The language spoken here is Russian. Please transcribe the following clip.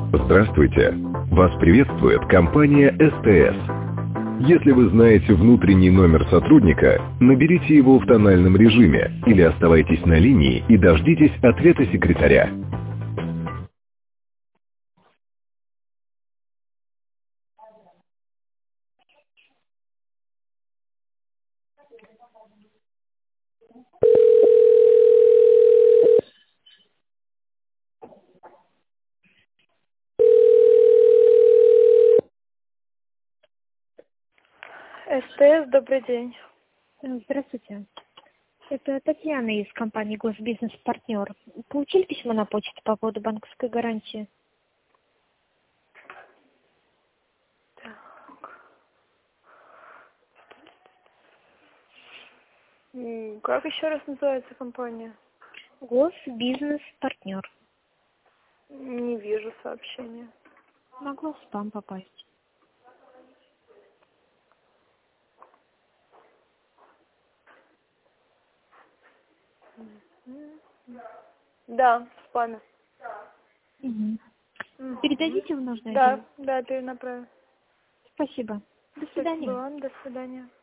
Здравствуйте! Вас приветствует компания СТС. Если вы знаете внутренний номер сотрудника, наберите его в тональном режиме или оставайтесь на линии и дождитесь ответа секретаря. СТС, добрый день. Здравствуйте. Это Татьяна из компании «Госбизнес Партнер». Получили письмо на почту по поводу банковской гарантии? Как еще раз называется компания? «Госбизнес Партнер». Не вижу сообщения. Могло в спам попасть. Да, в спаме. Передадите в нужное Да, отдел? да, перенаправим. Спасибо. До свидания. Спасибо вам, до свидания.